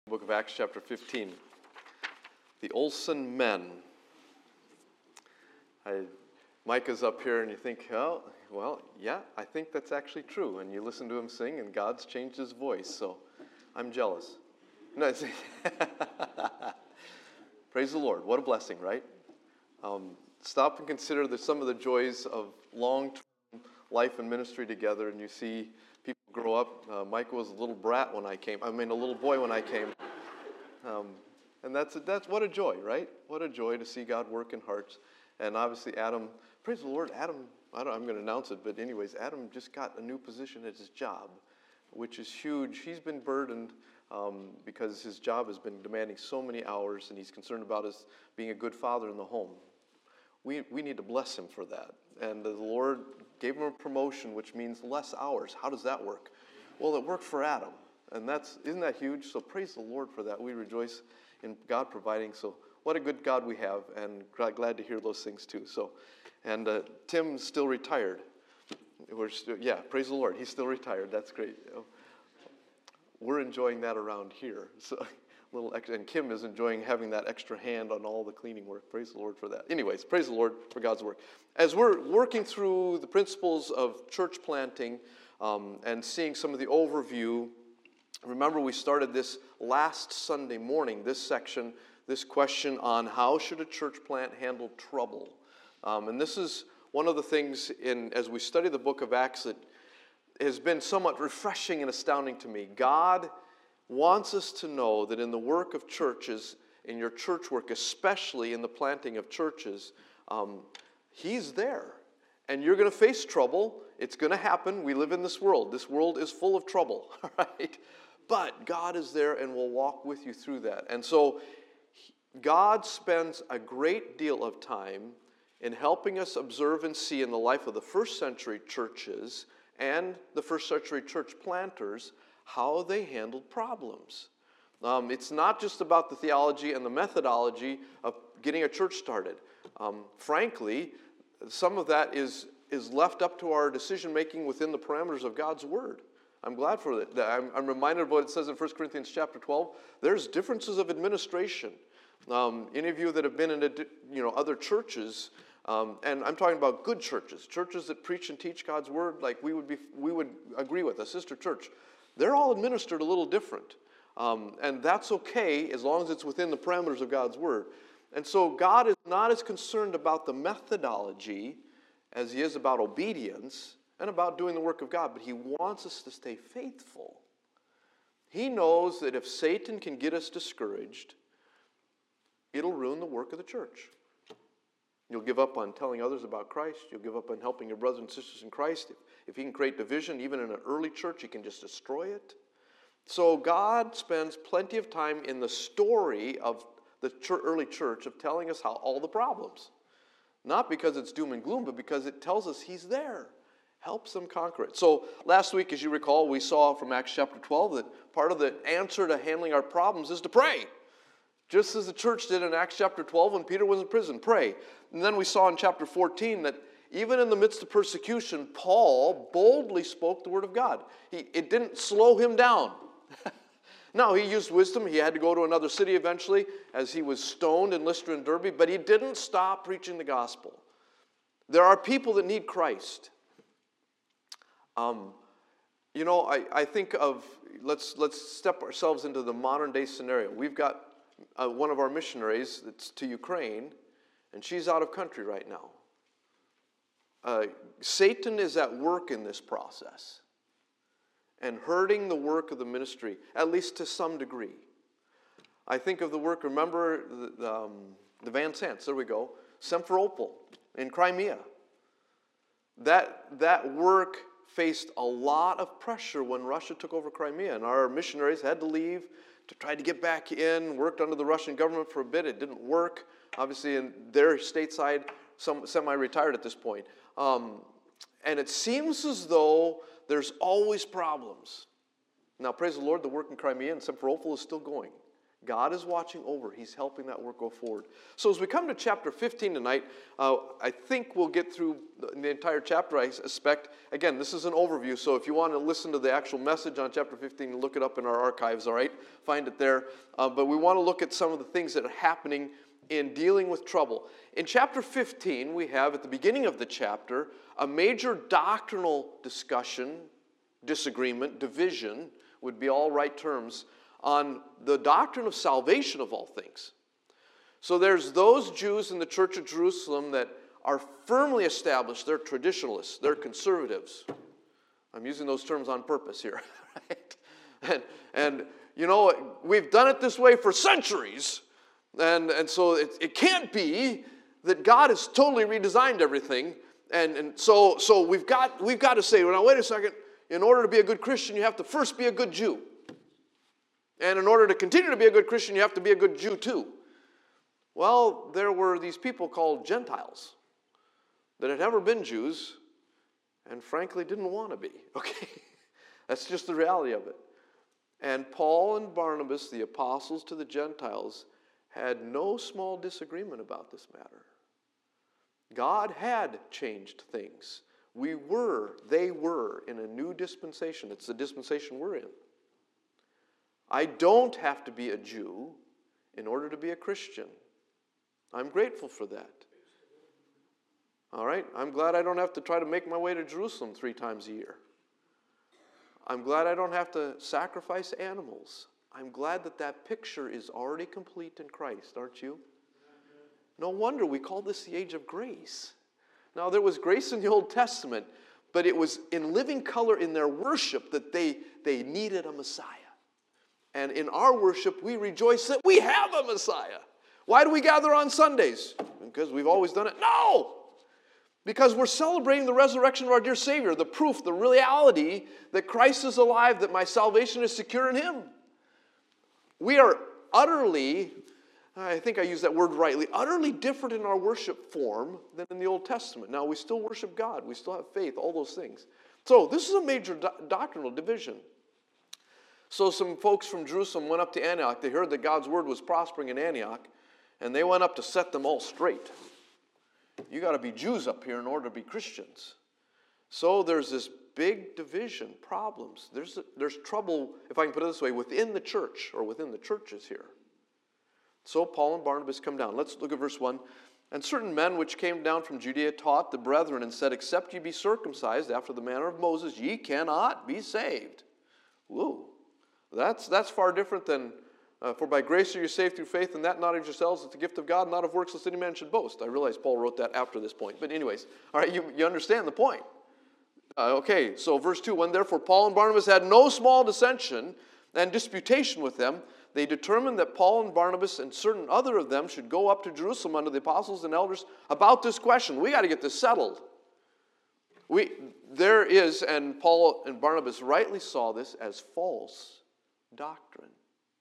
Book of Acts chapter 15. The Olsen men. Micah's up here and you think, oh, well, yeah, I think that's actually true. And you listen to him sing and God's changed his voice, so I'm jealous. No, praise the Lord. What a blessing, right? Stop and consider some of the joys of long-term life and ministry together, and you see people grow up. Micah was a little brat when I came. A little boy when I came. And that's what a joy, right? What a joy to see God work in hearts. And obviously Adam, praise the Lord, Adam, I'm going to announce it, but anyways, Adam just got a new position at his job, which is huge. He's been burdened because his job has been demanding so many hours, and he's concerned about us being a good father in the home. We need to bless him for that. And the Lord gave him a promotion, which means less hours. How does that work? Well, it worked for Adam. And isn't that huge? So praise the Lord for that. We rejoice in God providing. So what a good God we have, and glad to hear those things too. So, and Tim's still retired. Praise the Lord. He's still retired. That's great. We're enjoying that around here. So little extra, and Kim is enjoying having that extra hand on all the cleaning work. Praise the Lord for that. Anyways, praise the Lord for God's work. As we're working through the principles of church planting and seeing some of the overview, remember we started this last Sunday morning, this section, this question on how should a church plant handle trouble. And this is one of the things as we study the book of Acts that has been somewhat refreshing and astounding to me. God wants us to know that in the work of churches, in your church work, especially in the planting of churches, He's there. And you're going to face trouble. It's going to happen. We live in this world. This world is full of trouble, all right? But God is there and will walk with you through that. And so God spends a great deal of time in helping us observe and see in the life of the first century churches and the first century church planters how they handled problems. It's not just about the theology and the methodology of getting a church started. Frankly, some of that is left up to our decision-making within the parameters of God's Word. I'm glad for that. I'm reminded of what it says in 1 Corinthians chapter 12. There's differences of administration. Any of you that have been in other churches, and I'm talking about good churches that preach and teach God's Word, like we would agree with, a sister church. They're all administered a little different. And that's okay as long as it's within the parameters of God's Word. And so God is not as concerned about the methodology as He is about obedience and about doing the work of God, but He wants us to stay faithful. He knows that if Satan can get us discouraged, it'll ruin the work of the church. You'll give up on telling others about Christ. You'll give up on helping your brothers and sisters in Christ. If he can create division, even in an early church, he can just destroy it. So God spends plenty of time in the story of the early church of telling us how all the problems. Not because it's doom and gloom, but because it tells us He's there. Helps them conquer it. So last week, as you recall, we saw from Acts chapter 12 that part of the answer to handling our problems is to pray. Just as the church did in Acts chapter 12 when Peter was in prison, pray. And then we saw in chapter 14 that even in the midst of persecution, Paul boldly spoke the word of God. It didn't slow him down. No, he used wisdom. He had to go to another city eventually as he was stoned in Lystra and Derbe, but he didn't stop preaching the gospel. There are people that need Christ. I think of, let's step ourselves into the modern day scenario. We've got one of our missionaries that's to Ukraine, and she's out of country right now. Satan is at work in this process and hurting the work of the ministry, at least to some degree. I think of the work, remember the Van Sants, there we go, Simferopol in Crimea. That work faced a lot of pressure when Russia took over Crimea, and our missionaries had to leave to try to get back in, worked under the Russian government for a bit. It didn't work. Obviously, they're stateside, semi-retired at this point. And it seems as though there's always problems. Now, praise the Lord, the work in Crimea and Simferopol is still going. God is watching over. He's helping that work go forward. So as we come to chapter 15 tonight, I think we'll get through the entire chapter, I suspect. Again, this is an overview, so if you want to listen to the actual message on chapter 15, look it up in our archives, all right? Find it there. But we want to look at some of the things that are happening in dealing with trouble. In chapter 15, we have, at the beginning of the chapter, a major doctrinal discussion, disagreement, division, would be all right terms, on the doctrine of salvation of all things. So there's those Jews in the church of Jerusalem that are firmly established. They're traditionalists. They're conservatives. I'm using those terms on purpose here. Right? And you know, we've done it this way for centuries. And so it can't be that God has totally redesigned everything. And so we've got to say, well, now wait a second. In order to be a good Christian, you have to first be a good Jew. And in order to continue to be a good Christian, you have to be a good Jew too. Well, there were these people called Gentiles that had never been Jews and frankly didn't want to be. Okay? That's just the reality of it. And Paul and Barnabas, the apostles to the Gentiles, had no small disagreement about this matter. God had changed things. They were in a new dispensation. It's the dispensation we're in. I don't have to be a Jew in order to be a Christian. I'm grateful for that. All right? I'm glad I don't have to try to make my way to Jerusalem 3 times a year. I'm glad I don't have to sacrifice animals. I'm glad that picture is already complete in Christ, aren't you? No wonder we call this the age of grace. Now, there was grace in the Old Testament, but it was in living color in their worship that they needed a Messiah. And in our worship, we rejoice that we have a Messiah. Why do we gather on Sundays? Because we've always done it? No! Because we're celebrating the resurrection of our dear Savior, the proof, the reality that Christ is alive, that my salvation is secure in Him. We are utterly, I think I use that word rightly, utterly different in our worship form than in the Old Testament. Now, we still worship God. We still have faith, all those things. So this is a major doctrinal division. So some folks from Jerusalem went up to Antioch. They heard that God's word was prospering in Antioch, and they went up to set them all straight. You got to be Jews up here in order to be Christians. So there's this big division, problems. There's trouble, if I can put it this way, within the church or within the churches here. So Paul and Barnabas come down. Let's look at verse 1. And certain men which came down from Judea taught the brethren and said, except ye be circumcised after the manner of Moses, ye cannot be saved. Whoa. That's far different than, for by grace are you saved through faith, and that not of yourselves, it's the gift of God, not of works, lest any man should boast. I realize Paul wrote that after this point. But anyways, all right, you understand the point. Okay, so verse 2, when therefore Paul and Barnabas had no small dissension and disputation with them, they determined that Paul and Barnabas and certain other of them should go up to Jerusalem unto the apostles and elders about this question. We got to get this settled. There is, and Paul and Barnabas rightly saw this as false doctrine.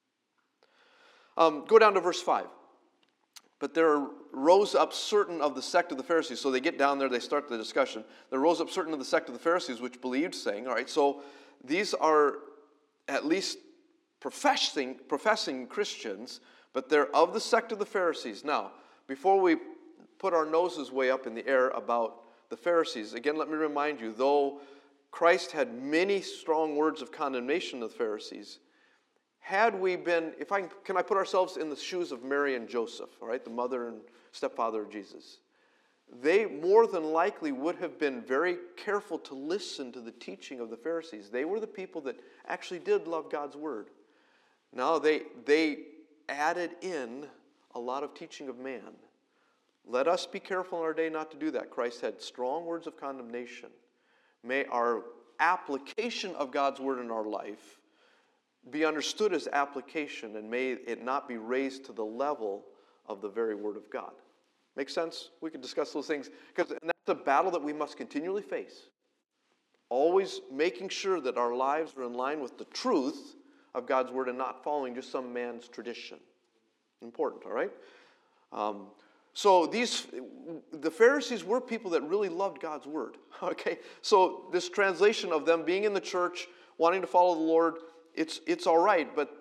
Go down to verse 5. But there rose up certain of the sect of the Pharisees. So they get down there, they start the discussion. There rose up certain of the sect of the Pharisees which believed, saying, all right, so these are at least professing Christians, but they're of the sect of the Pharisees. Now, before we put our noses way up in the air about the Pharisees, again, let me remind you, though Christ had many strong words of condemnation of the Pharisees, had we been, can I put ourselves in the shoes of Mary and Joseph, all right, the mother and stepfather of Jesus? They more than likely would have been very careful to listen to the teaching of the Pharisees. They were the people that actually did love God's word. Now they added in a lot of teaching of man. Let us be careful in our day not to do that. Christ had strong words of condemnation. May our application of God's word in our life be understood as application, and may it not be raised to the level of the very word of God. Make sense? We can discuss those things, because that's a battle that we must continually face. Always making sure that our lives are in line with the truth of God's word and not following just some man's tradition. Important, all right? So the Pharisees were people that really loved God's word. Okay, so this translation of them being in the church, wanting to follow the Lord, it's all right, but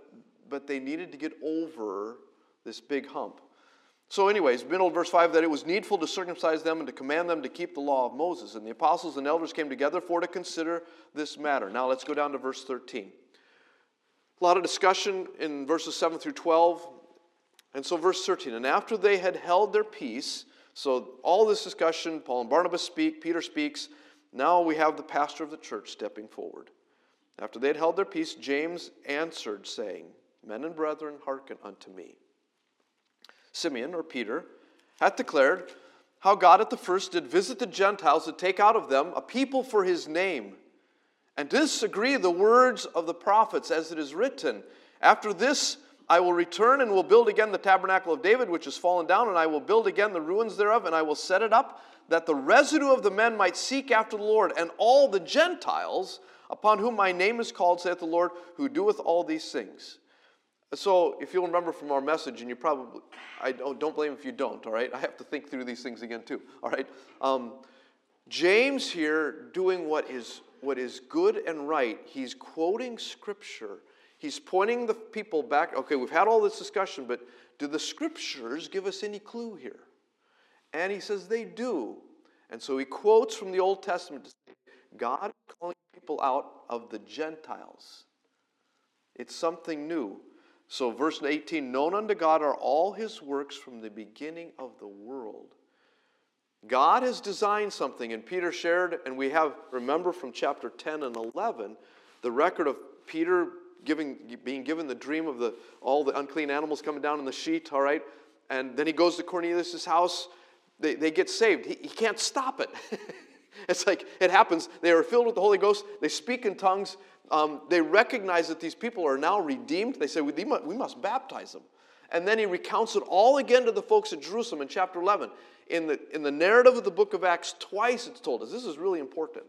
but they needed to get over this big hump. So anyways, middle of verse 5, that it was needful to circumcise them and to command them to keep the law of Moses. And the apostles and elders came together for to consider this matter. Now let's go down to verse 13. A lot of discussion in verses 7 through 12. And so verse 13, and after they had held their peace, so all this discussion, Paul and Barnabas speak, Peter speaks, now we have the pastor of the church stepping forward. After they had held their peace, James answered, saying, Men and brethren, hearken unto me. Simeon, or Peter, hath declared how God at the first did visit the Gentiles to take out of them a people for his name. And to this agree the words of the prophets, as it is written, After this I will return and will build again the tabernacle of David, which is fallen down, and I will build again the ruins thereof, and I will set it up, that the residue of the men might seek after the Lord, and all the Gentiles, upon whom my name is called, saith the Lord, who doeth all these things. So, if you'll remember from our message, and you probably, I don't blame if you don't, all right? I have to think through these things again too, all right? James here doing what is good and right. He's quoting Scripture. He's pointing the people back. Okay, we've had all this discussion, but do the Scriptures give us any clue here? And he says they do. And so he quotes from the Old Testament to say, God is calling people out of the Gentiles. It's something new. So verse 18, known unto God are all his works from the beginning of the world. God has designed something, and Peter shared, and we have, remember from chapter 10 and 11, the record of Peter being given the dream of all the unclean animals coming down in the sheet, all right? And then he goes to Cornelius' house. They get saved. He can't stop it. It's like it happens. They are filled with the Holy Ghost. They speak in tongues. They recognize that these people are now redeemed. They say, we must baptize them. And then he recounts it all again to the folks at Jerusalem in chapter 11. In the narrative of the book of Acts, twice it's told us. This is really important.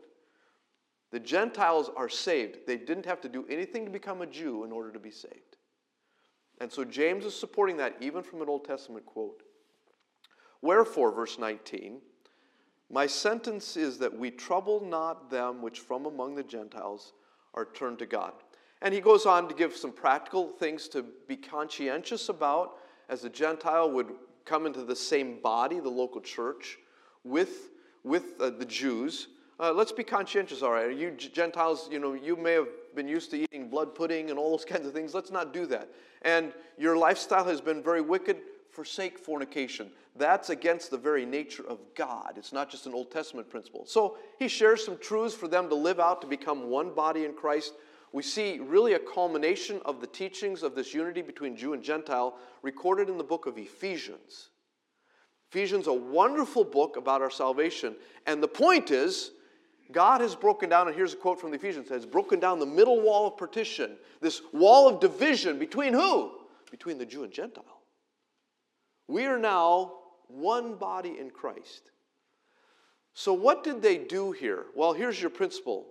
The Gentiles are saved. They didn't have to do anything to become a Jew in order to be saved. And so James is supporting that even from an Old Testament quote. Wherefore, verse 19, my sentence is that we trouble not them which from among the Gentiles are turned to God. And he goes on to give some practical things to be conscientious about as the Gentile would come into the same body, the local church, with the Jews. Let's be conscientious, all right? You Gentiles, you may have been used to eating blood pudding and all those kinds of things. Let's not do that. And your lifestyle has been very wicked. Forsake fornication. That's against the very nature of God. It's not just an Old Testament principle. So he shares some truths for them to live out to become one body in Christ. We see really a culmination of the teachings of this unity between Jew and Gentile recorded in the book of Ephesians. Ephesians, a wonderful book about our salvation. And the point is, God has broken down, and here's a quote from the Ephesians, has broken down the middle wall of partition, this wall of division between who? Between the Jew and Gentile. We are now one body in Christ. So what did they do here? Well, here's your principle.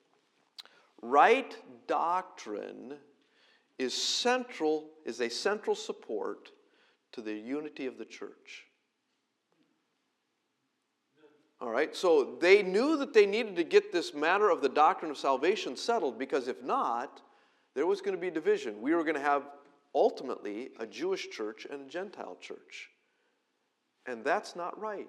Right doctrine is a central support to the unity of the church. All right, so they knew that they needed to get this matter of the doctrine of salvation settled, because if not, there was going to be division. We were going to have ultimately a Jewish church and a Gentile church. And that's not right.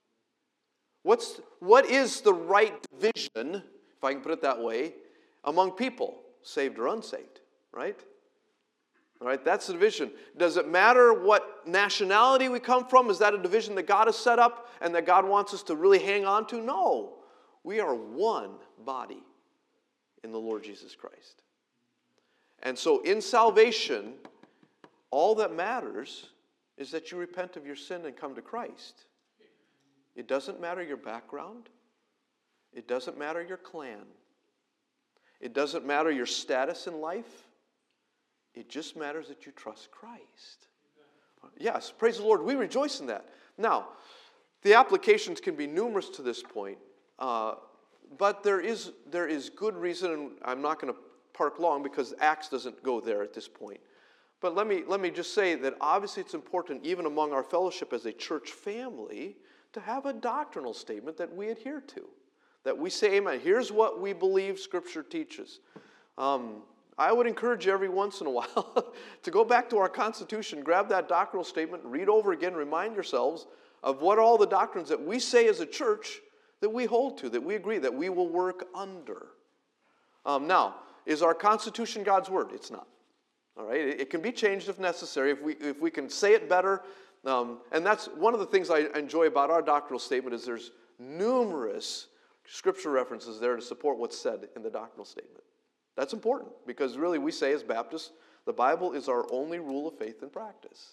What is the right division, if I can put it that way, among people, saved or unsaved, right? All right, that's the division. Does it matter what nationality we come from? Is that a division that God has set up and that God wants us to really hang on to? No. We are one body in the Lord Jesus Christ. And so in salvation, all that matters is that you repent of your sin and come to Christ. It doesn't matter your background. It doesn't matter your clan. It doesn't matter your status in life. It just matters that you trust Christ. Yes, praise the Lord. We rejoice in that. Now, the applications can be numerous to this point, but there is good reason, and I'm not going to park long because Acts doesn't go there at this point. But let me just say that obviously it's important, even among our fellowship as a church family, to have a doctrinal statement that we adhere to. That we say, amen, here's what we believe Scripture teaches. I would encourage you every once in a while to go back to our Constitution, grab that doctrinal statement, read over again, remind yourselves of what all the doctrines that we say as a church that we hold to, that we agree, that we will work under. Now, is our Constitution God's Word? It's not. All right, it can be changed if necessary, if we can say it better. And that's one of the things I enjoy about our doctrinal statement is there's numerous scripture references there to support what's said in the doctrinal statement. That's important because really we say as Baptists, the Bible is our only rule of faith and practice.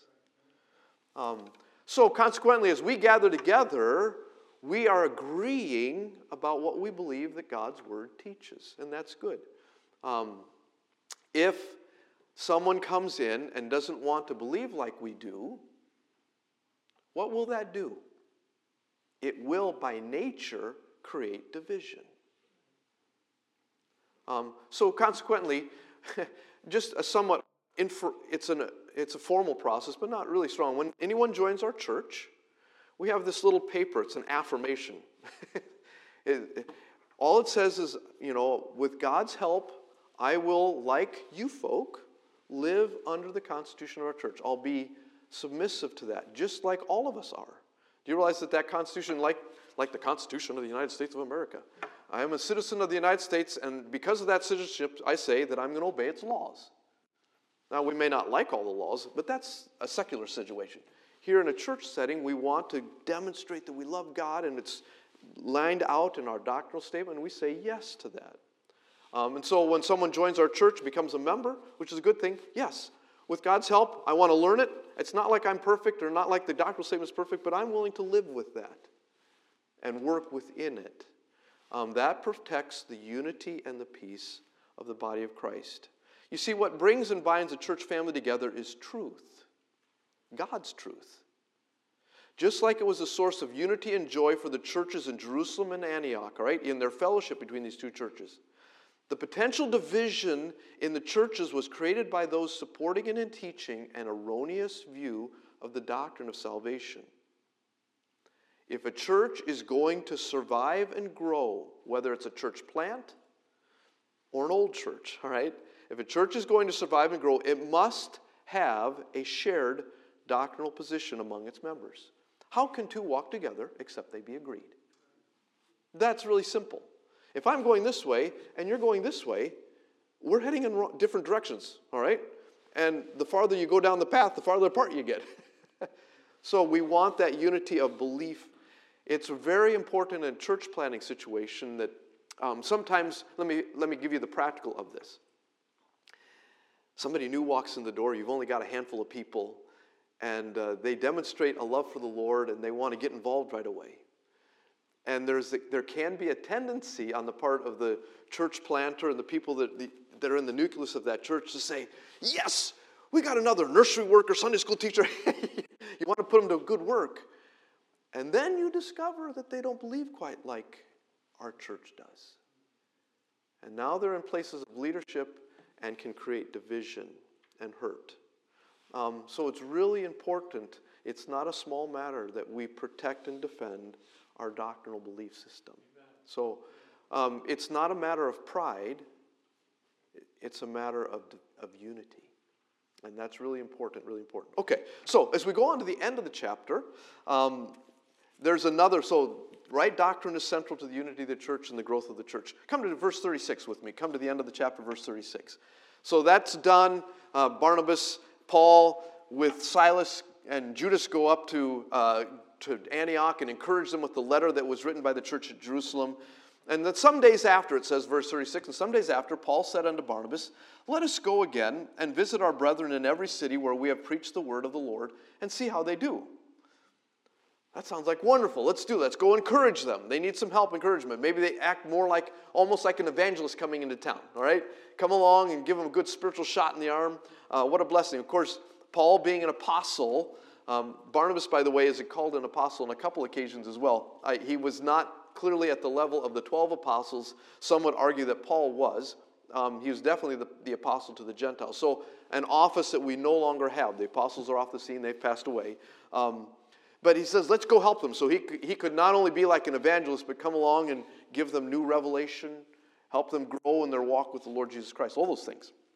So consequently, as we gather together, we are agreeing about what we believe that God's Word teaches, and that's good. If someone comes in and doesn't want to believe like we do, what will that do? It will, by nature, create division. So consequently, just a somewhat, it's a formal process, but not really strong. When anyone joins our church, we have this little paper. It's an affirmation. All it says is, with God's help, I will, like you folk, live under the Constitution of our church. I'll be submissive to that, just like all of us are. Do you realize that Constitution, like the Constitution of the United States of America, I am a citizen of the United States, and because of that citizenship, I say that I'm going to obey its laws. Now, we may not like all the laws, but that's a secular situation. Here in a church setting, we want to demonstrate that we love God, and it's lined out in our doctrinal statement, and we say yes to that. And so when someone joins our church, becomes a member, which is a good thing, yes, with God's help, I want to learn it. It's not like I'm perfect or not like the doctrinal statement is perfect, but I'm willing to live with that and work within it. That protects the unity and the peace of the body of Christ. You see, what brings and binds a church family together is truth, God's truth. Just like it was a source of unity and joy for the churches in Jerusalem and Antioch, all right, in their fellowship between these two churches. The potential division in the churches was created by those supporting and teaching an erroneous view of the doctrine of salvation. If a church is going to survive and grow, whether it's a church plant or an old church, all right? If a church is going to survive and grow, it must have a shared doctrinal position among its members. How can two walk together except they be agreed? That's really simple. If I'm going this way and you're going this way, we're heading in different directions, all right? And the farther you go down the path, the farther apart you get. So we want that unity of belief. It's very important in a church planning situation that sometimes, let me give you the practical of this. Somebody new walks in the door, you've only got a handful of people, and they demonstrate a love for the Lord and they want to get involved right away. And there can be a tendency on the part of the church planter and the people that are in the nucleus of that church to say, yes, we got another nursery worker, Sunday school teacher. You want to put them to good work. And then you discover that they don't believe quite like our church does. And now they're in places of leadership and can create division and hurt. So it's really important. It's not a small matter that we protect and defend our doctrinal belief system. So it's not a matter of pride. It's a matter of unity. And that's really important, really important. Okay, so as we go on to the end of the chapter, there's another, so right doctrine is central to the unity of the church and the growth of the church. Come to verse 36 with me. Come to the end of the chapter, verse 36. So that's done. Barnabas, Paul, with Silas and Judas go up to Antioch and encourage them with the letter that was written by the church at Jerusalem. And then some days after, it says, verse 36, and some days after, Paul said unto Barnabas, let us go again and visit our brethren in every city where we have preached the word of the Lord and see how they do. That sounds like wonderful. Let's do that. Let's go encourage them. They need some help, encouragement. Maybe they act more like, almost like an evangelist coming into town, all right? Come along and give them a good spiritual shot in the arm. What a blessing. Of course, Paul being an apostle, Barnabas, by the way, is called an apostle on a couple occasions as well. He was not clearly at the level of the 12 apostles. Some would argue that Paul was. He was definitely the apostle to the Gentiles. So an office that we no longer have. The apostles are off the scene. They've passed away. But he says, let's go help them. So he could not only be like an evangelist, but come along and give them new revelation, help them grow in their walk with the Lord Jesus Christ, all those things.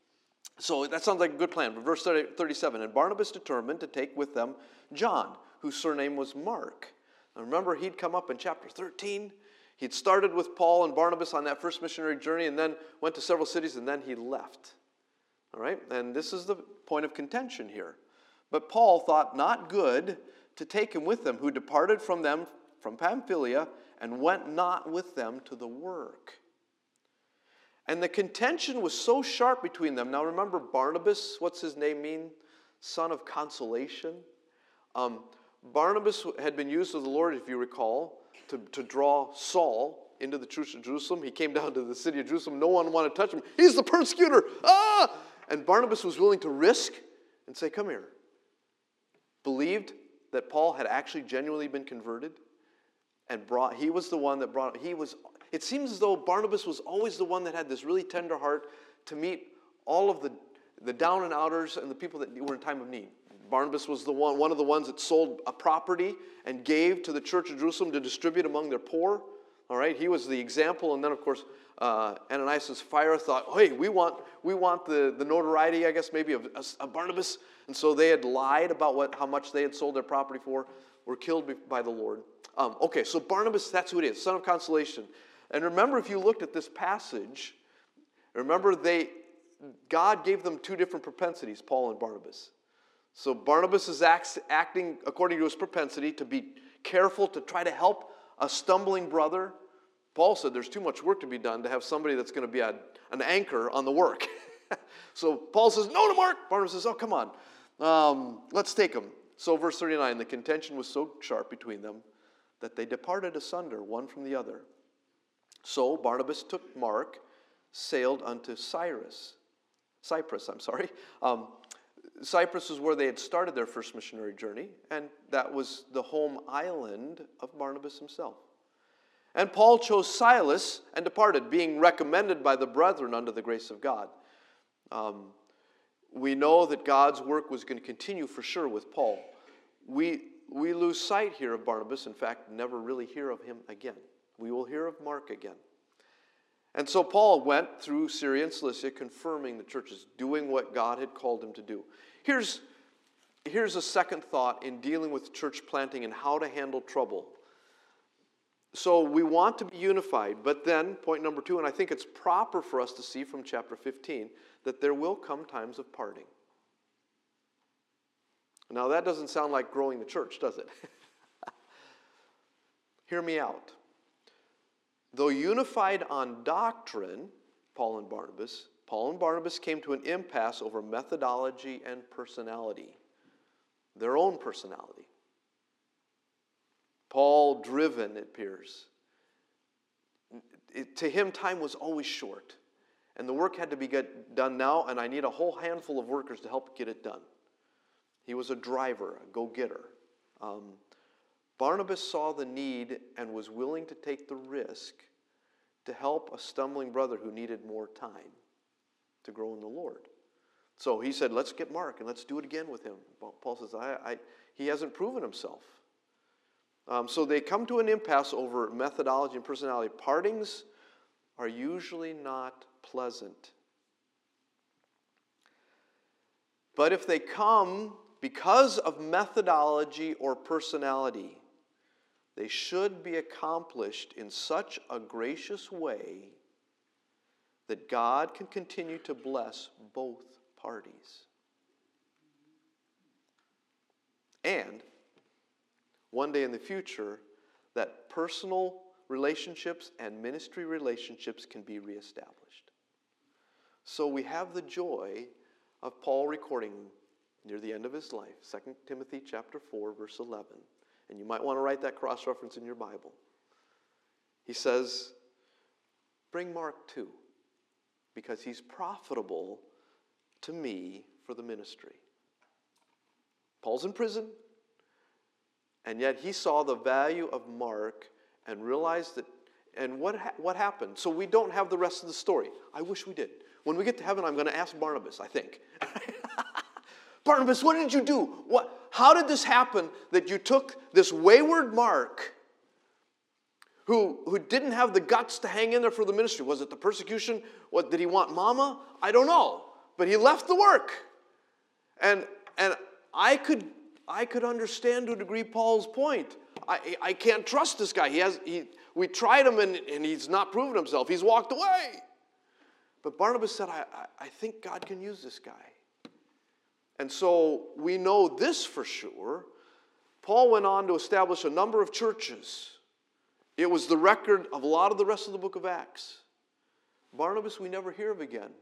So that sounds like a good plan. But verse 37, and Barnabas determined to take with them John, whose surname was Mark. Now remember, he'd come up in chapter 13. He'd started with Paul and Barnabas on that first missionary journey and then went to several cities and then he left. All right? And this is the point of contention here. But Paul thought not good to take him with them, who departed from them from Pamphylia and went not with them to the work. And the contention was so sharp between them. Now remember, Barnabas, what's his name mean? Son of consolation. Barnabas had been used of the Lord, if you recall, to draw Saul into the church of Jerusalem. He came down to the city of Jerusalem. No one wanted to touch him. He's the persecutor. Ah! And Barnabas was willing to risk and say, come here. Believed that Paul had actually genuinely been converted. And he was the one that brought, it seems as though Barnabas was always the one that had this really tender heart to meet all of the down and outers and the people that were in time of need. Barnabas was one of the ones that sold a property and gave to the church of Jerusalem to distribute among their poor. All right, he was the example. And then, of course, Ananias and Sapphira thought, hey, we want the notoriety, I guess, maybe of Barnabas. And so they had lied about how much they had sold their property for, were killed by the Lord. Okay, so Barnabas, that's who it is, son of consolation. And remember, if you looked at this passage, remember God gave them two different propensities, Paul and Barnabas. So Barnabas is acting according to his propensity to be careful to try to help a stumbling brother. Paul said there's too much work to be done to have somebody that's going to be an anchor on the work. So Paul says, no to Mark. Barnabas says, oh, come on. Let's take him. So verse 39, the contention was so sharp between them that they departed asunder, one from the other. So Barnabas took Mark, sailed unto Cyprus. Cyprus is where they had started their first missionary journey, and that was the home island of Barnabas himself. And Paul chose Silas and departed, being recommended by the brethren unto the grace of God. We know that God's work was going to continue for sure with Paul. We lose sight here of Barnabas, in fact, never really hear of him again. We will hear of Mark again. And so Paul went through Syria and Cilicia, confirming the churches, doing what God had called him to do. Here's a second thought in dealing with church planting and how to handle trouble. So we want to be unified, but then, point number 2, and I think it's proper for us to see from chapter 15, that there will come times of parting. Now that doesn't sound like growing the church, does it? Hear me out. Though unified on doctrine, Paul and Barnabas came to an impasse over methodology and personality. Their own personality. Paul driven, it appears. To him, time was always short. And the work had to be done now, and I need a whole handful of workers to help get it done. He was a driver, a go-getter. Barnabas saw the need and was willing to take the risk to help a stumbling brother who needed more time to grow in the Lord. So he said, let's get Mark and let's do it again with him. Paul says, he hasn't proven himself. So they come to an impasse over methodology and personality. Partings are usually not pleasant. But if they come because of methodology or personality, they should be accomplished in such a gracious way that God can continue to bless both parties. And one day in the future, that personal relationships and ministry relationships can be reestablished. So we have the joy of Paul recording near the end of his life, 2 Timothy chapter 4, verse 11. And you might want to write that cross-reference in your Bible. He says, bring Mark too, because he's profitable to me for the ministry. Paul's in prison, and yet he saw the value of Mark and realized that, and what happened? So we don't have the rest of the story. I wish we did. When we get to heaven, I'm going to ask Barnabas, I think. Barnabas, what did you do? How did this happen that you took this wayward Mark who didn't have the guts to hang in there for the ministry? Was it the persecution? Did he want mama? I don't know. But he left the work. And I could understand to a degree Paul's point. I can't trust this guy. We tried him and he's not proven himself. He's walked away. But Barnabas said, I think God can use this guy. And so we know this for sure. Paul went on to establish a number of churches. It was the record of a lot of the rest of the book of Acts. Barnabas we never hear of again.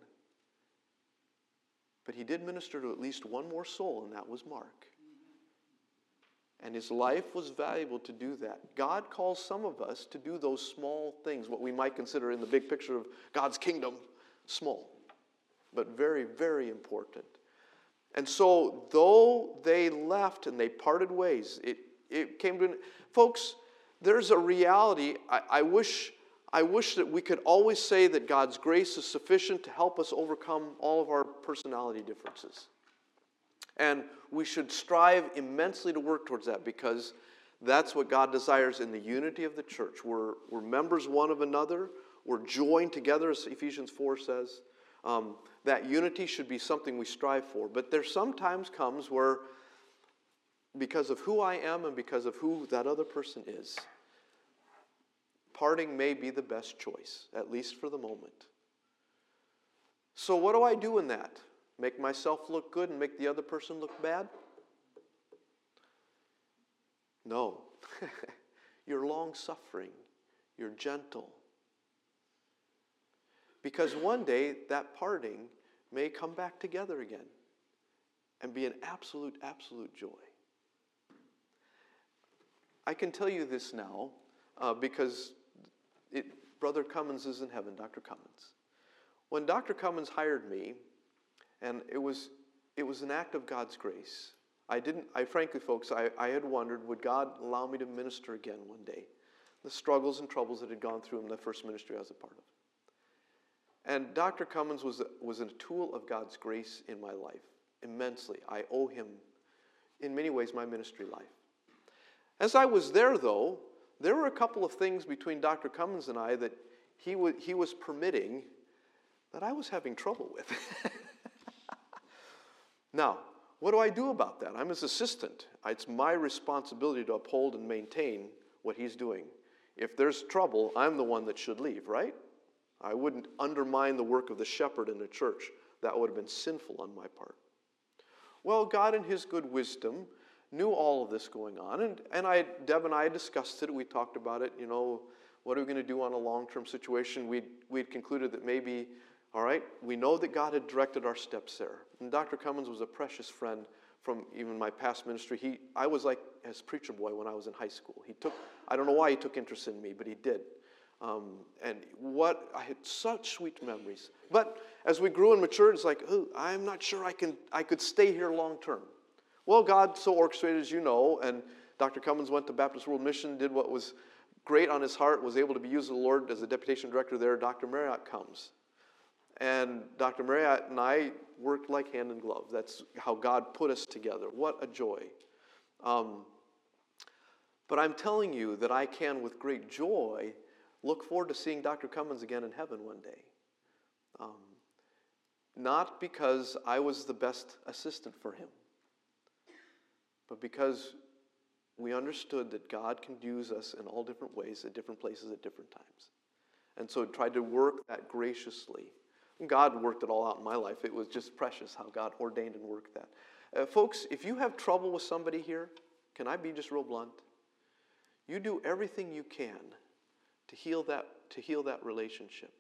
But he did minister to at least one more soul, and that was Mark. And his life was valuable to do that. God calls some of us to do those small things, what we might consider in the big picture of God's kingdom, small, but very, very important. And so, though they left and they parted ways, it came to... Folks, there's a reality. I wish that we could always say that God's grace is sufficient to help us overcome all of our personality differences. And we should strive immensely to work towards that, because that's what God desires in the unity of the church. We're members one of another. We're joined together, as Ephesians 4 says. That unity should be something we strive for. But there sometimes comes where, because of who I am and because of who that other person is, parting may be the best choice, at least for the moment. So what do I do in that? Make myself look good and make the other person look bad? No. You're long-suffering. You're gentle. Because one day, that parting may come back together again and be an absolute, absolute joy. I can tell you this now because Brother Cummins is in heaven, Dr. Cummins. When Dr. Cummins hired me, and it was an act of God's grace. Frankly, folks, I had wondered, would God allow me to minister again one day? The struggles and troubles that had gone through in the first ministry I was a part of. And Dr. Cummins was a tool of God's grace in my life, immensely. I owe him, in many ways, my ministry life. As I was there, though, there were a couple of things between Dr. Cummins and I that he was permitting that I was having trouble with. Now, what do I do about that? I'm his assistant. It's my responsibility to uphold and maintain what he's doing. If there's trouble, I'm the one that should leave, right? I wouldn't undermine the work of the shepherd in the church. That would have been sinful on my part. Well, God in his good wisdom knew all of this going on. And Deb and I had discussed it. We talked about it. What are we going to do on a long-term situation? We'd concluded that maybe, all right, we know that God had directed our steps there. And Dr. Cummins was a precious friend from even my past ministry. I was like his preacher boy when I was in high school. I don't know why he took interest in me, but he did. I had such sweet memories. But as we grew and matured, it's like, I'm not sure I could stay here long term. Well, God so orchestrated, as you know, and Dr. Cummins went to Baptist World Mission, did what was great on his heart, was able to be used of the Lord as the deputation director there. Dr. Marriott comes. And Dr. Marriott and I worked like hand in glove. That's how God put us together. What a joy. But I'm telling you that I can, with great joy, look forward to seeing Dr. Cummins again in heaven one day. Not because I was the best assistant for him, but because we understood that God can use us in all different ways, at different places, at different times. And so tried to work that graciously. And God worked it all out in my life. It was just precious how God ordained and worked that. Folks, if you have trouble with somebody here, can I be just real blunt? You do everything you can to heal that relationship.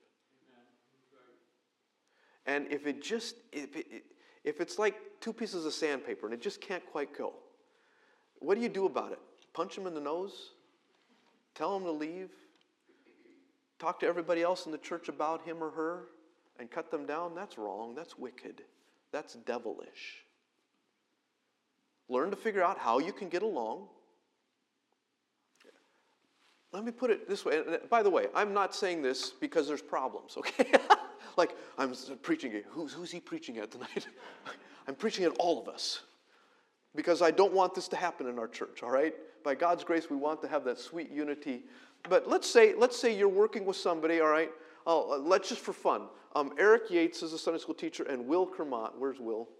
Amen. And if it's like two pieces of sandpaper and it just can't quite go, what do you do about it? Punch them in the nose? Tell them to leave? Talk to everybody else in the church about him or her and cut them down? That's wrong. That's wicked. That's devilish. Learn to figure out how you can get along. Let me put it this way. And by the way, I'm not saying this because there's problems, okay? Like, I'm preaching at, who's he preaching at tonight? I'm preaching at all of us. Because I don't want this to happen in our church, all right? By God's grace, we want to have that sweet unity. But let's say you're working with somebody, all right? let's just for fun. Eric Yates is a Sunday school teacher, and Will Kermont, where's Will?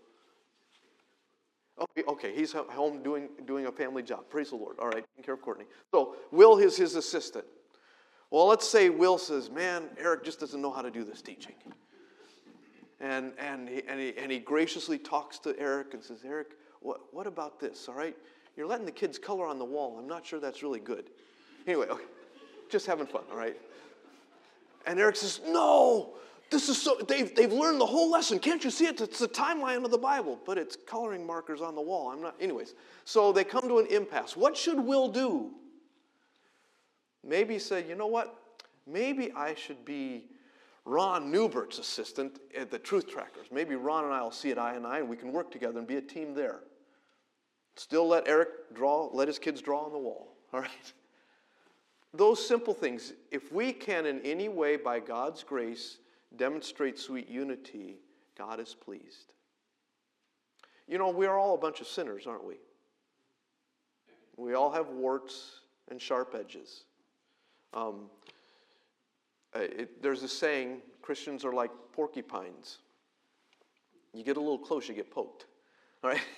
Okay, he's home doing a family job. Praise the Lord. All right, taking care of Courtney. So Will is his assistant. Well, let's say Will says, man, Eric just doesn't know how to do this teaching. And he graciously talks to Eric and says, Eric, what about this, all right? You're letting the kids color on the wall. I'm not sure that's really good. Anyway, okay, just having fun, all right? And Eric says, no, this is so, they've learned the whole lesson. Can't you see it? It's the timeline of the Bible, but it's coloring markers on the wall. Anyways, so they come to an impasse. What should Will do? Maybe he said, you know what? Maybe I should be Ron Newbert's assistant at the Truth Trackers. Maybe Ron and I will see it eye and eye, and we can work together and be a team there. Still let Eric let his kids draw on the wall, all right? Those simple things, if we can in any way by God's grace demonstrate sweet unity, God is pleased. You know, we are all a bunch of sinners, aren't we? We all have warts and sharp edges. There's a saying, Christians are like porcupines. You get a little close, you get poked. All right?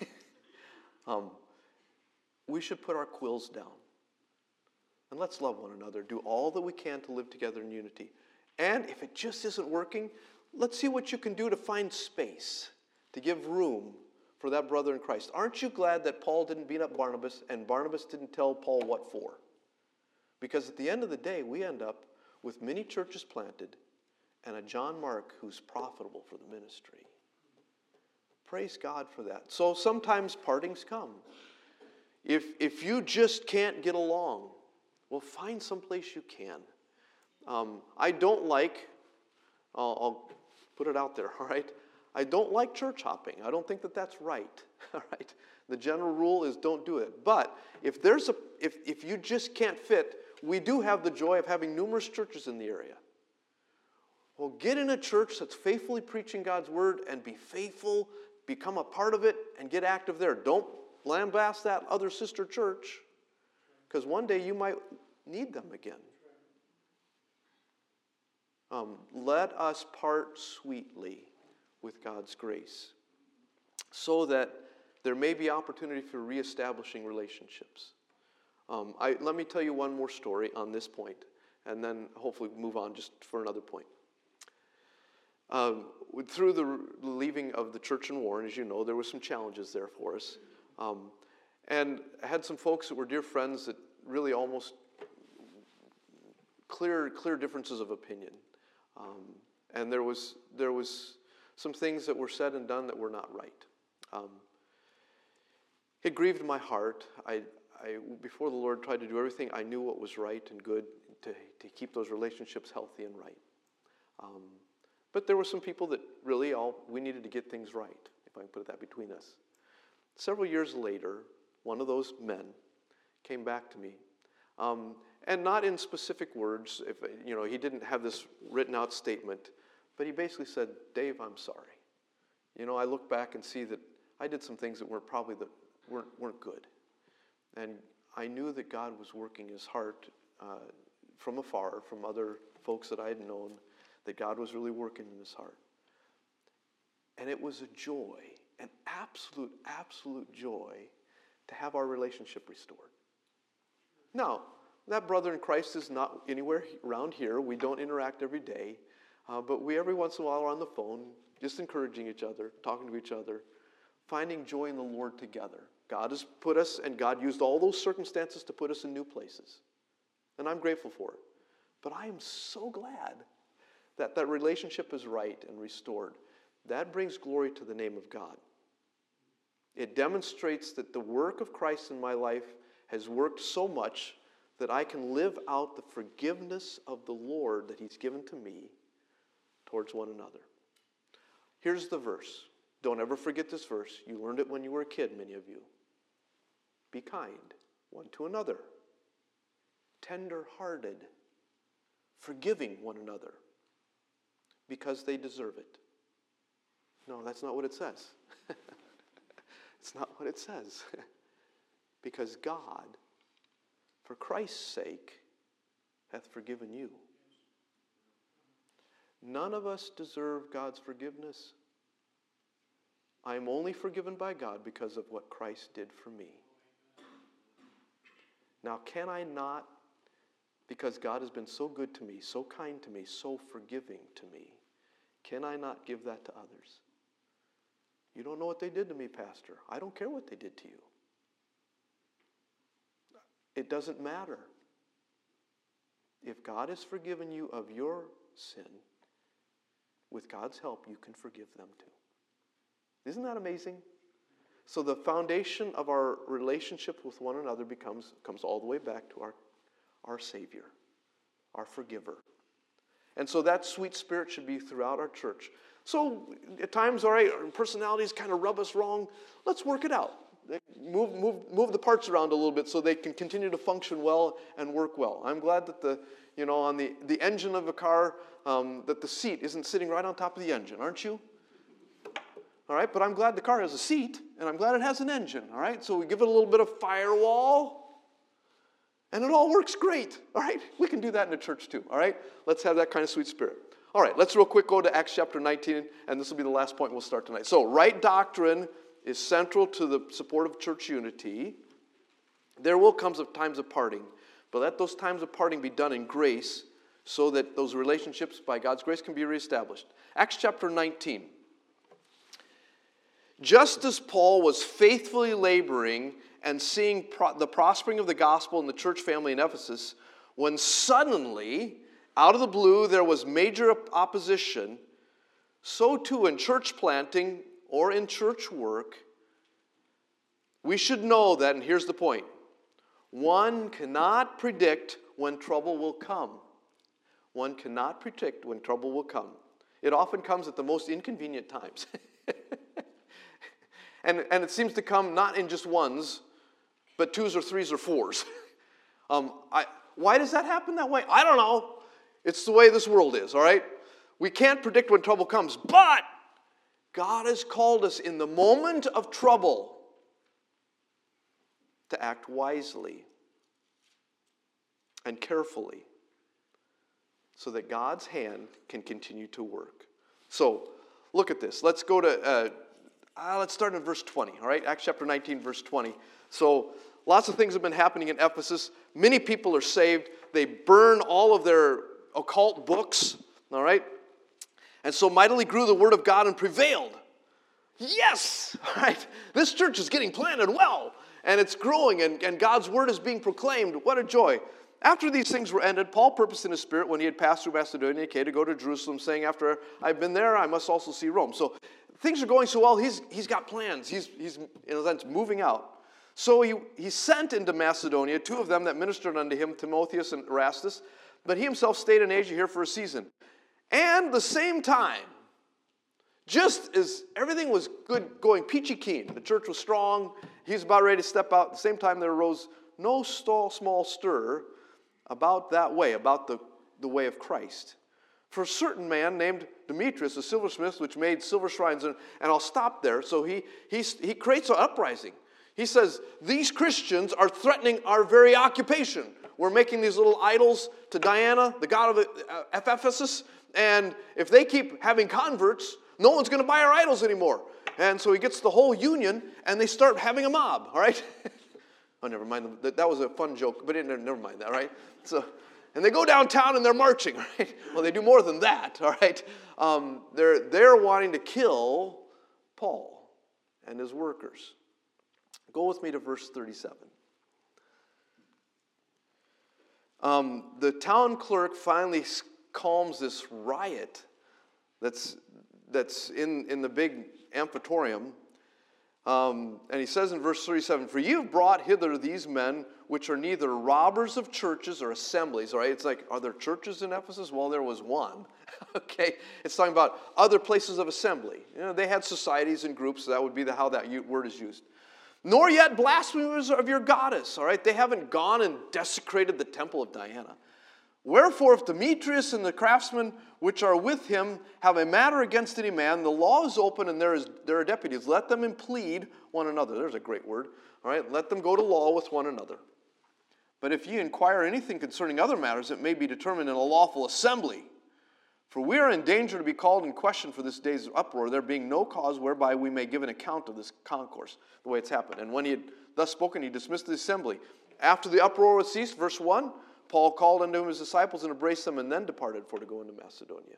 We should put our quills down. And let's love one another. Do all that we can to live together in unity. And if it just isn't working, let's see what you can do to find space, to give room for that brother in Christ. Aren't you glad that Paul didn't beat up Barnabas and Barnabas didn't tell Paul what for? Because at the end of the day, we end up with many churches planted and a John Mark who's profitable for the ministry. Praise God for that. So sometimes partings come. If you just can't get along, well, find someplace you can. I don't like, I'll put it out there, all right? I don't like church hopping. I don't think that that's right, all right? The general rule is don't do it. But if you just can't fit, we do have the joy of having numerous churches in the area. Well, get in a church that's faithfully preaching God's word and be faithful, become a part of it, and get active there. Don't lambast that other sister church, because one day you might need them again. Let us part sweetly with God's grace so that there may be opportunity for reestablishing relationships. Let me tell you one more story on this point, and then hopefully move on just for another point. Through the leaving of the church in Warren, as you know, there were some challenges there for us. And I had some folks that were dear friends that really almost clear differences of opinion. And there was some things that were said and done that were not right. It grieved my heart. I before the Lord, tried to do everything I knew what was right and good to keep those relationships healthy and right. But there were some people that really we needed to get things right, if I can put that between us. Several years later, one of those men came back to me, and not in specific words. He didn't have this written out statement, but he basically said, "Dave, I'm sorry. I look back and see that I did some things that weren't good, and I knew that God was working His heart from afar, from other folks that I had known, that God was really working in his heart, and it was a joy." An absolute joy to have our relationship restored. Now, that brother in Christ is not anywhere around here. We don't interact every day, but we every once in a while are on the phone, just encouraging each other, talking to each other, finding joy in the Lord together. God has put us, and God used all those circumstances to put us in new places, and I'm grateful for it. But I am so glad that that relationship is right and restored. That brings glory to the name of God. It demonstrates that the work of Christ in my life has worked so much that I can live out the forgiveness of the Lord that He's given to me towards one another. Here's the verse. Don't ever forget this verse. You learned it when you were a kid, many of you. Be kind one to another, tender-hearted, forgiving one another, because they deserve it. No, that's not what it says. It's not what it says. Because God, for Christ's sake, hath forgiven you. None of us deserve God's forgiveness. I am only forgiven by God because of what Christ did for me. Now, can I not, because God has been so good to me, so kind to me, so forgiving to me, can I not give that to others? You don't know what they did to me, Pastor. I don't care what they did to you. It doesn't matter. If God has forgiven you of your sin, with God's help, you can forgive them too. Isn't that amazing? So the foundation of our relationship with one another comes all the way back to our Savior, our forgiver. And so that sweet spirit should be throughout our church. So at times, all right, our personalities kind of rub us wrong. Let's work it out. Move the parts around a little bit so they can continue to function well and work well. I'm glad that on the engine of a car, that the seat isn't sitting right on top of the engine, aren't you? All right, but I'm glad the car has a seat, and I'm glad it has an engine, all right? So we give it a little bit of firewall, and it all works great, all right? We can do that in the church too, all right? Let's have that kind of sweet spirit. All right, let's real quick go to Acts chapter 19, and this will be the last point we'll start tonight. So right doctrine is central to the support of church unity. There will come times of parting, but let those times of parting be done in grace so that those relationships by God's grace can be reestablished. Acts chapter 19. Just as Paul was faithfully laboring and seeing the prospering of the gospel in the church family in Ephesus, when suddenly, out of the blue, there was major opposition, so too in church planting or in church work, we should know that, and here's the point, one cannot predict when trouble will come. One cannot predict when trouble will come. It often comes at the most inconvenient times. And it seems to come not in just ones, but twos or threes or fours. Why does that happen that way? I don't know. It's the way this world is, all right? We can't predict when trouble comes, but God has called us in the moment of trouble to act wisely and carefully so that God's hand can continue to work. So, look at this. Let's go to... let's start in verse 20, all right? Acts chapter 19, verse 20. So, lots of things have been happening in Ephesus. Many people are saved. They burn all of their occult books, all right? And so mightily grew the word of God and prevailed. Yes! All right? This church is getting planted well, and it's growing, and God's word is being proclaimed. What a joy. After these things were ended, Paul purposed in his spirit, when he had passed through Macedonia, to go to Jerusalem, saying, after I've been there, I must also see Rome. So things are going so well, he's got plans. He's in a sense, moving out. So he sent into Macedonia 2 of them that ministered unto him, Timotheus and Erastus, but he himself stayed in Asia here for a season. And the same time, just as everything was good, going peachy keen, the church was strong, he was about ready to step out, at the same time there arose no small stir about that way, about the way of Christ. For a certain man named Demetrius, a silversmith, which made silver shrines, and I'll stop there. So he creates an uprising. He says, these Christians are threatening our very occupation. We're making these little idols to Diana, the god of Ephesus, and if they keep having converts, no one's going to buy our idols anymore. And so he gets the whole union, and they start having a mob, all right? Oh, never mind. That was a fun joke, but never mind that, right? So, and they go downtown and they're marching, right? Well, they do more than that, all right? They're wanting to kill Paul and his workers. Go with me to verse 37. The town clerk finally calms this riot that's in the big amphitheater. And he says in verse 37, for you have brought hither these men, which are neither robbers of churches or assemblies. All right, it's like, are there churches in Ephesus? Well, there was one. Okay, it's talking about other places of assembly. You know, they had societies and groups, so that would be how that word is used. Nor yet blasphemers of your goddess. All right, they haven't gone and desecrated the temple of Diana. Wherefore, if Demetrius and the craftsmen which are with him have a matter against any man, the law is open and there are deputies. Let them implead one another. There's a great word. All right, let them go to law with one another. But if ye inquire anything concerning other matters, it may be determined in a lawful assembly. For we are in danger to be called in question for this day's uproar, there being no cause whereby we may give an account of this concourse, the way it's happened. And when he had thus spoken, he dismissed the assembly. After the uproar was ceased, verse 1, Paul called unto him his disciples and embraced them, and then departed for to go into Macedonia.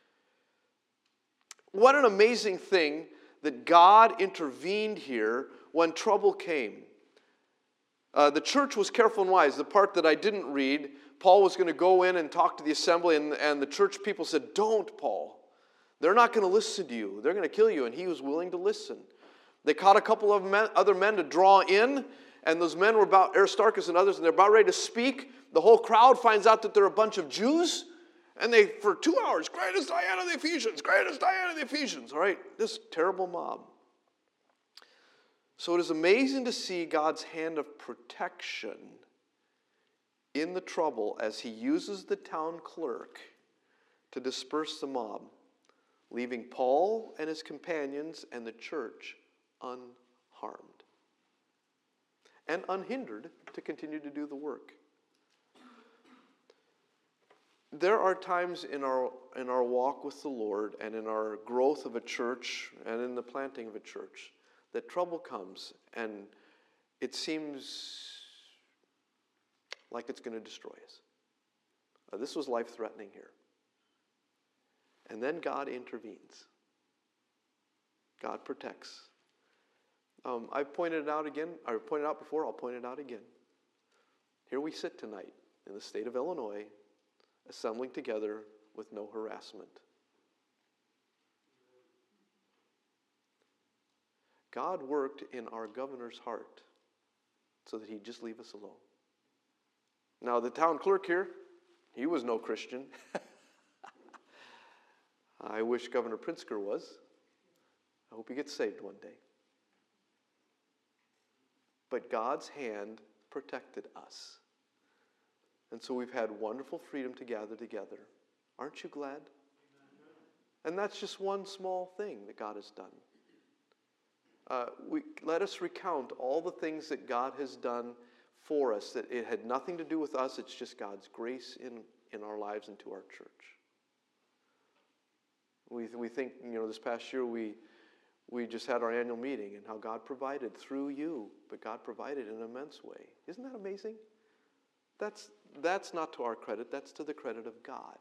What an amazing thing that God intervened here when trouble came. The church was careful and wise. The part that I didn't read, Paul was going to go in and talk to the assembly, and the church people said, "Don't, Paul. They're not going to listen to you. They're going to kill you." And he was willing to listen. They caught a couple of other men to draw in, and those men were about Aristarchus and others, and they're about ready to speak. The whole crowd finds out that they're a bunch of Jews, and they, for 2 hours, "Greatest Diana of the Ephesians, greatest Diana of the Ephesians." All right, this terrible mob. So it is amazing to see God's hand of protection in the trouble as he uses the town clerk to disperse the mob, leaving Paul and his companions and the church unharmed and unhindered to continue to do the work. There are times in our walk with the Lord and in our growth of a church and in the planting of a church that trouble comes and it seems like it's going to destroy us. This was life-threatening here. And then God intervenes. God protects. I've pointed it out again. I pointed it out before. I'll point it out again. Here we sit tonight in the state of Illinois, assembling together with no harassment. God worked in our governor's heart so that he'd just leave us alone. Now, the town clerk here, he was no Christian. I wish Governor Pritzker was. I hope he gets saved one day. But God's hand protected us. And so we've had wonderful freedom to gather together. Aren't you glad? And that's just one small thing that God has done. Let us recount all the things that God has done for us, that it had nothing to do with us. It's just God's grace in our lives and to our church. We think, this past year we just had our annual meeting and how God provided through you, but God provided in an immense way. Isn't that amazing? That's not to our credit. That's to the credit of God.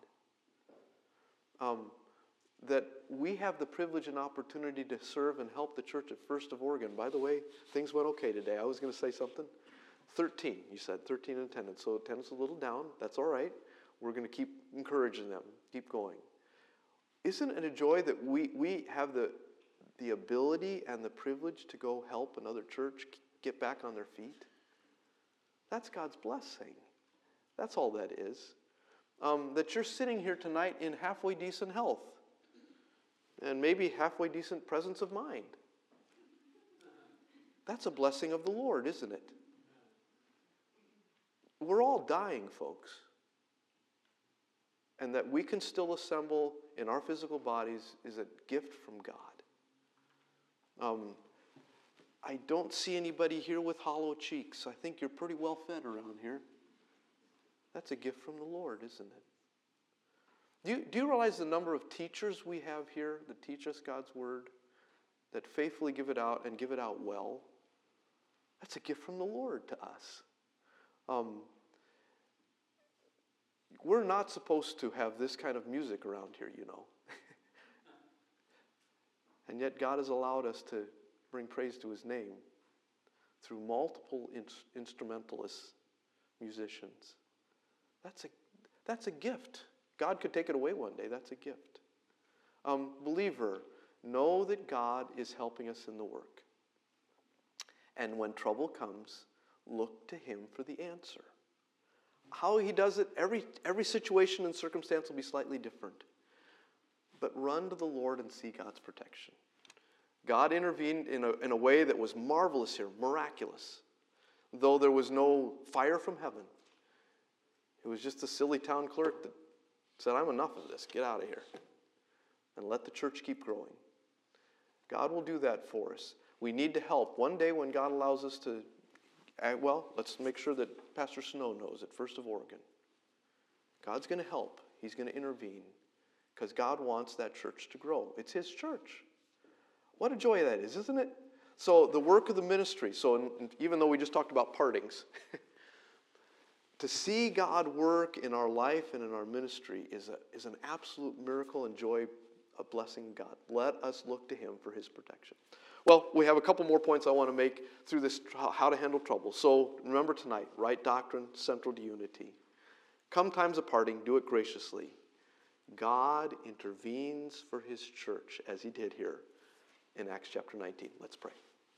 That we have the privilege and opportunity to serve and help the church at First of Oregon. By the way, things went okay today. I was going to say something. 13, you said, 13 in attendance. So attendance is a little down. That's all right. We're going to keep encouraging them. Keep going. Isn't it a joy that we have the ability and the privilege to go help another church get back on their feet? That's God's blessing. That's all that is. That you're sitting here tonight in halfway decent health. And maybe halfway decent presence of mind. That's a blessing of the Lord, isn't it? We're all dying, folks. And that we can still assemble in our physical bodies is a gift from God. I don't see anybody here with hollow cheeks. I think you're pretty well fed around here. That's a gift from the Lord, isn't it? Do you realize the number of teachers we have here that teach us God's Word, that faithfully give it out and give it out well? That's a gift from the Lord to us. We're not supposed to have this kind of music around here, And yet God has allowed us to bring praise to His name through multiple instrumentalists, musicians. That's a gift. God could take it away one day. That's a gift. Believer, know that God is helping us in the work. And when trouble comes, look to Him for the answer. How He does it, every situation and circumstance will be slightly different. But run to the Lord and see God's protection. God intervened in a way that was marvelous here, miraculous. Though there was no fire from heaven. It was just a silly town clerk that said, "I'm enough of this. Get out of here." And let the church keep growing. God will do that for us. We need to help. One day when God allows us to, let's make sure that Pastor Snow knows at First of Oregon. God's going to help. He's going to intervene. because God wants that church to grow. It's his church. What a joy that is, isn't it? So the work of the ministry, even though we just talked about partings, to see God work in our life and in our ministry is an absolute miracle and joy, a blessing of God. Let us look to him for his protection. Well, we have a couple more points I want to make through this, how to handle trouble. So remember tonight, right doctrine, central to unity. Come times of parting, do it graciously. God intervenes for his church, as he did here in Acts chapter 19. Let's pray.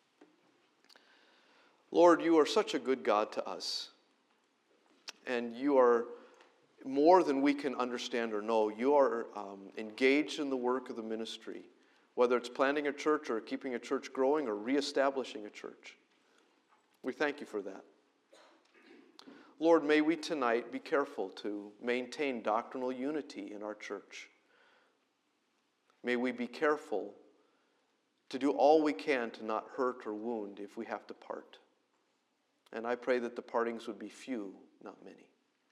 Lord, you are such a good God to us. And you are more than we can understand or know. You are engaged in the work of the ministry, whether it's planting a church or keeping a church growing or reestablishing a church. We thank you for that. Lord, may we tonight be careful to maintain doctrinal unity in our church. May we be careful to do all we can to not hurt or wound if we have to part. And I pray that the partings would be few, not many.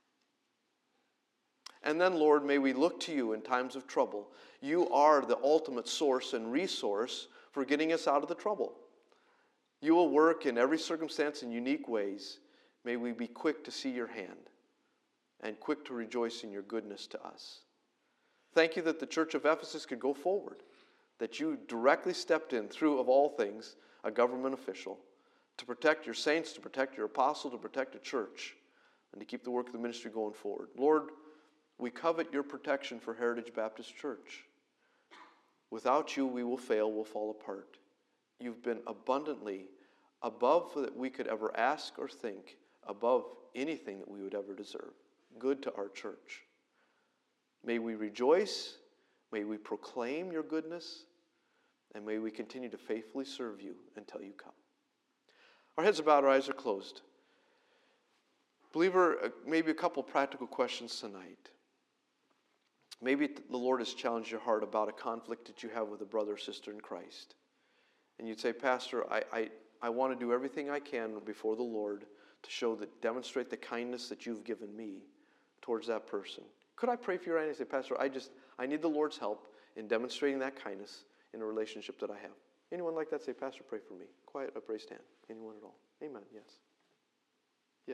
And then, Lord, may we look to you in times of trouble. You are the ultimate source and resource for getting us out of the trouble. You will work in every circumstance in unique ways. May we be quick to see your hand and quick to rejoice in your goodness to us. Thank you that the church of Ephesus could go forward, that you directly stepped in through, of all things, a government official to protect your saints, to protect your apostle, to protect a church, and to keep the work of the ministry going forward. Lord, we covet your protection for Heritage Baptist Church. Without you, we will fail, we'll fall apart. You've been abundantly above that we could ever ask or think, above anything that we would ever deserve. Good to our church. May we rejoice, may we proclaim your goodness, and may we continue to faithfully serve you until you come. Our heads are bowed, our eyes are closed. Believer, maybe a couple practical questions tonight. Maybe the Lord has challenged your heart about a conflict that you have with a brother or sister in Christ. And you'd say, Pastor, I want to do everything I can before the Lord to demonstrate the kindness that you've given me towards that person. Could I pray for you right now and say, Pastor, I need the Lord's help in demonstrating that kindness in a relationship that I have. Anyone like that say, Pastor, pray for me. Quiet, upraised hand. Anyone at all? Amen, yes. Yes.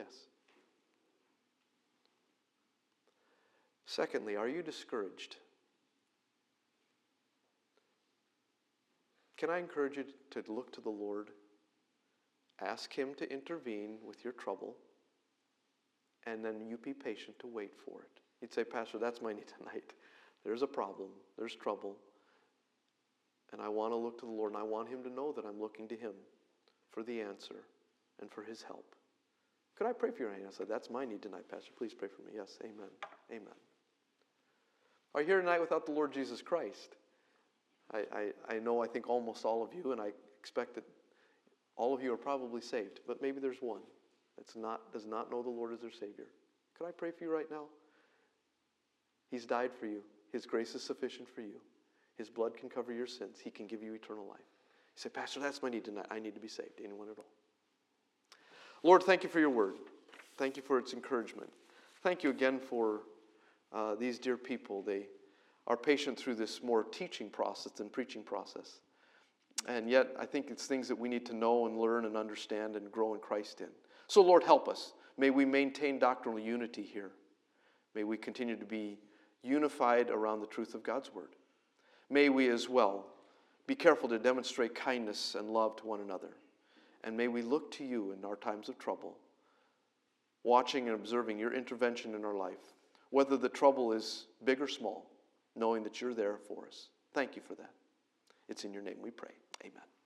Secondly, are you discouraged? Can I encourage you to look to the Lord, ask him to intervene with your trouble, and then you be patient to wait for it. You'd say, Pastor, that's my need tonight. There's a problem, there's trouble, and I want to look to the Lord, and I want him to know that I'm looking to him for the answer and for his help. Could I pray for you right now? I said, that's my need tonight, Pastor. Please pray for me. Yes, amen. Amen. Are you here tonight without the Lord Jesus Christ? I know, I think almost all of you, and I expect that all of you are probably saved, but maybe there's one that does not know the Lord as their Savior. Could I pray for you right now? He's died for you. His grace is sufficient for you. His blood can cover your sins. He can give you eternal life. You say, Pastor, that's my need tonight. I need to be saved. Anyone at all? Lord, thank you for your word. Thank you for its encouragement. Thank you again for these dear people. They are patient through this more teaching process than preaching process. And yet, I think it's things that we need to know and learn and understand and grow in Christ in. So, Lord, help us. May we maintain doctrinal unity here. May we continue to be unified around the truth of God's word. May we as well be careful to demonstrate kindness and love to one another. And may we look to you in our times of trouble, watching and observing your intervention in our life, whether the trouble is big or small, knowing that you're there for us. Thank you for that. It's in your name we pray. Amen.